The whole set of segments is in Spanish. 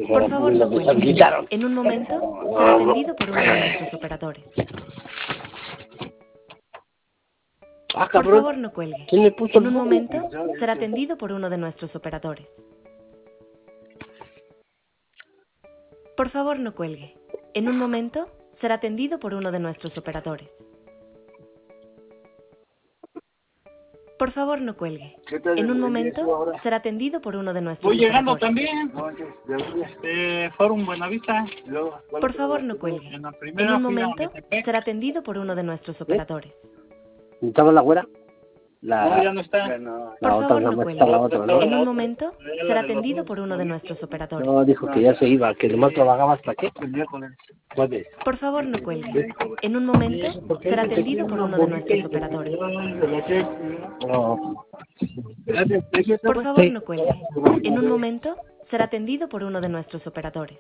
Por favor, no cuelgue. Deshabilitaron. En un momento será atendido por uno de nuestros operadores. Ah, Por cabrón. favor, no cuelgue. ¿Quién le puso En el un foco? momento será atendido por uno de nuestros operadores. Por favor, no cuelgue. En un momento será atendido por uno de nuestros operadores. Por favor, no cuelgue. En un momento será atendido por uno de nuestros Voy llegando operadores. también. Forum Buenavista. Por favor, no cuelgue. En la En primera un fui a momento Metepec. será atendido por uno de nuestros operadores. ¿Estaba la güera? No, ya no está. Por La otra, favor, nada no más está cuelgue. la otra, ¿no? En un momento será atendido por uno de nuestros operadores. No, dijo que ya se iba, que nomás trabajaba hasta qué. Jueves. Por favor, no cuelgue. En un momento será atendido por uno de nuestros operadores. No. Por favor, Sí. no cuelgue. En un momento será atendido por uno de nuestros operadores.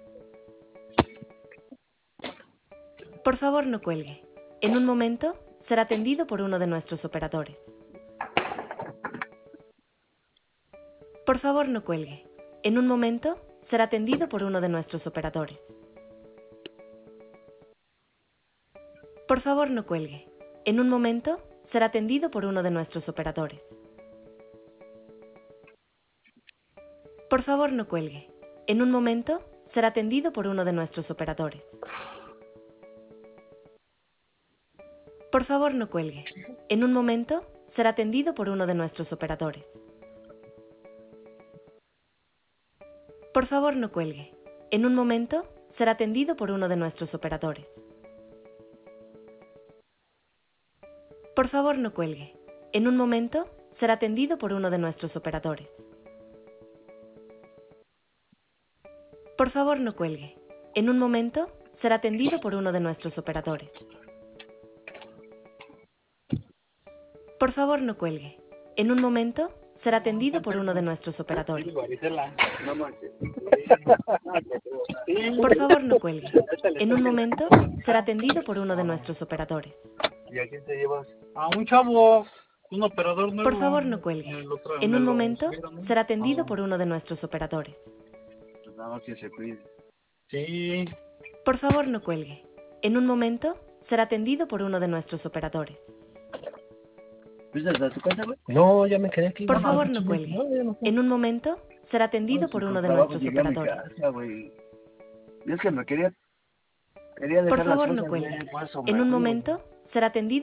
Por favor, no cuelgue. En un momento será atendido por uno de nuestros operadores. Por favor, no cuelgue. En un momento será atendido por uno de nuestros operadores. Por favor, no cuelgue. En un momento será atendido por uno de nuestros operadores. Por favor, no cuelgue. En un momento será atendido por uno de nuestros operadores. Por favor, no cuelgue. En un momento será atendido por uno de nuestros operadores. Por favor, no cuelgue. En un momento será atendido por uno de nuestros operadores. Por favor, no cuelgue. En un momento será atendido por uno de nuestros operadores. Por favor, no cuelgue. En un momento será atendido por uno de nuestros operadores. Por favor, no cuelgue. En un momento será atendido por uno de nuestros operadores. Por favor, no cuelgue. En un momento será atendido por uno de nuestros operadores. ¿Y a quién te llevas? A un chavo, un operador nuevo. Por favor, no cuelgue. En un momento será atendido por uno de nuestros operadores. Pues nada más que se cuide. Sí. Por favor, no cuelgue. En un momento será atendido por uno de nuestros operadores. ¿Fuiste a tu casa, güey? No, ya me quedé aquí. Por favor, no cuelgue. No, ya no fui. En un momento será atendido por uno de nuestros operadores. Es que me quería dejar Por las favor, no cosas, cuelgue. güey, por eso En me un fui, güey. momento será atendido